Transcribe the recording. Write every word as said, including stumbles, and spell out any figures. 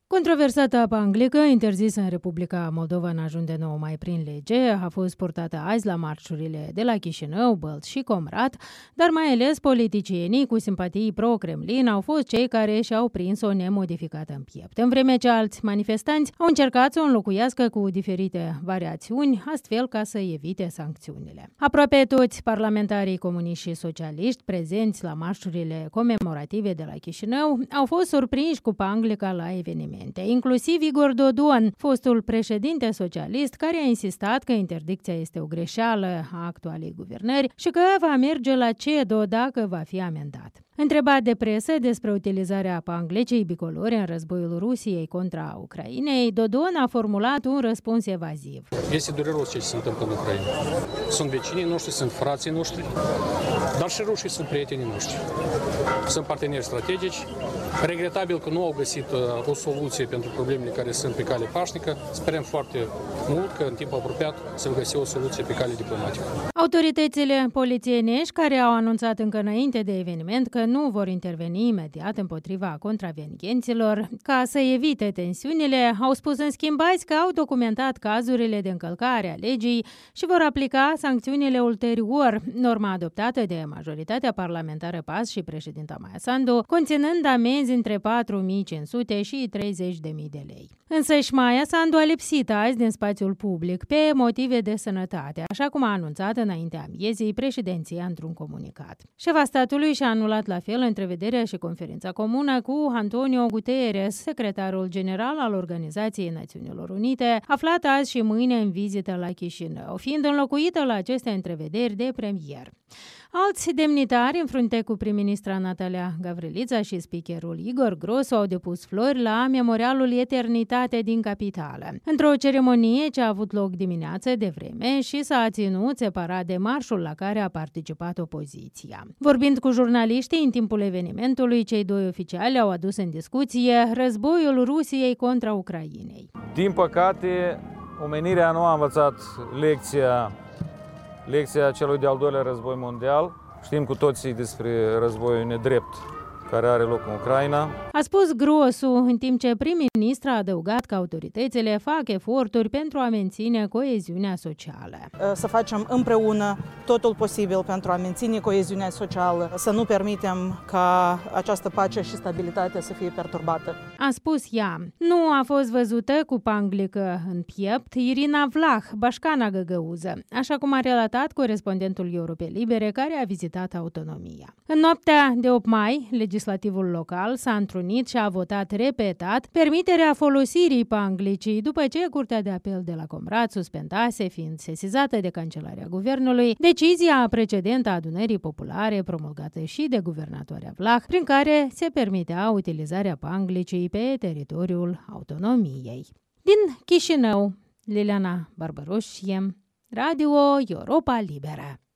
Controversata apă anglică, interzisă în Republica Moldova în ajun de nouă mai prin lege, a fost purtată azi la marșurile de la Chișinău, Bălț și Comrat, dar mai ales politicienii cu simpatii pro-Kremlin au fost cei care și-au prins-o nemodificată în piept, în vreme ce alți manifestanți au încercat să o înlocuiască cu diferite variațiuni, astfel ca să evite sancțiunile. Aproape toți parlamentarii comuniști și socialiști prezenți la marșurile comemorative de la Chișinău au fost surprinși cu panglica la eveniment, inclusiv Igor Dodon, fostul președinte socialist, care a insistat că interdicția este o greșeală a actualei guvernări și că va merge la C E D O dacă va fi amendat. Întrebat de presă despre utilizarea panglecei bicolore în războiul Rusiei contra Ucrainei, Dodon a formulat un răspuns evaziv. Este dureros ce se întâmplă în Ucraina. Sunt vecinii noștri, sunt frații noștri, dar și rușii sunt prietenii noștri. Sunt parteneri strategici. Regretabil că nu au găsit o soluție pentru problemele care sunt pe cale pașnică. Sperăm foarte mult că în timp apropiat se va găsi o soluție pe cale diplomatică. Autoritățile polițienești, care au anunțat încă înainte de eveniment că nu vor interveni imediat împotriva contravenienților ca să evite tensiunile, au spus în schimb azi că au documentat cazurile de încălcare a legii și vor aplica sancțiunile ulterior, norma adoptată de majoritatea parlamentară P A S și președinta Maia Sandu, conținând amenzi între patru mii cinci sute și treizeci de mii de lei. Însăși Maia Sandu a lipsit azi din spațiul public pe motive de sănătate, așa cum a anunțat înaintea miezii președinția într-un comunicat. Șefa statului și-a anulat la fel întrevederea și conferința comună cu Antonio Guterres, secretarul general al Organizației Națiunilor Unite, aflat azi și mâine în vizită la Chișinău, fiind înlocuită la aceste întrevederi de premier. Alți demnitari, în frunte cu prim-ministra Natalia Gavrilița și speakerul Igor Grosu, au depus flori la Memorialul Eternitate din capitală, într-o ceremonie ce a avut loc dimineață de vreme și s-a ținut separat de marșul la care a participat opoziția. Vorbind cu jurnaliștii în timpul evenimentului, cei doi oficiali au adus în discuție războiul Rusiei contra Ucrainei. Din păcate, omenirea nu a învățat lecția Lecția celui de-al doilea război mondial. Știm cu toții despre războiul nedrept care are loc în Ucraina. A spus Grosu, în timp ce prim-ministra a adăugat că autoritățile fac eforturi pentru a menține coeziunea socială. Să facem împreună totul posibil pentru a menține coeziunea socială, să nu permitem ca această pace și stabilitate să fie perturbată. A spus ea. Nu a fost văzută cu panglică în piept Irina Vlah, bașcana găgăuză, așa cum a relatat corespondentul Europei Libere care a vizitat autonomia. În noaptea de opt mai, legislativul local s-a întrunit și a votat repetat permiterea folosirii panglicii, după ce Curtea de Apel de la Comrat suspendase, fiind sesizată de Cancelarea Guvernului, decizia precedentă a Adunării Populare promulgată și de guvernatoarea Vlah, prin care se permitea utilizarea panglicii pe teritoriul autonomiei. Din Chișinău, Liliana Barbaroșie, Radio Europa Liberă.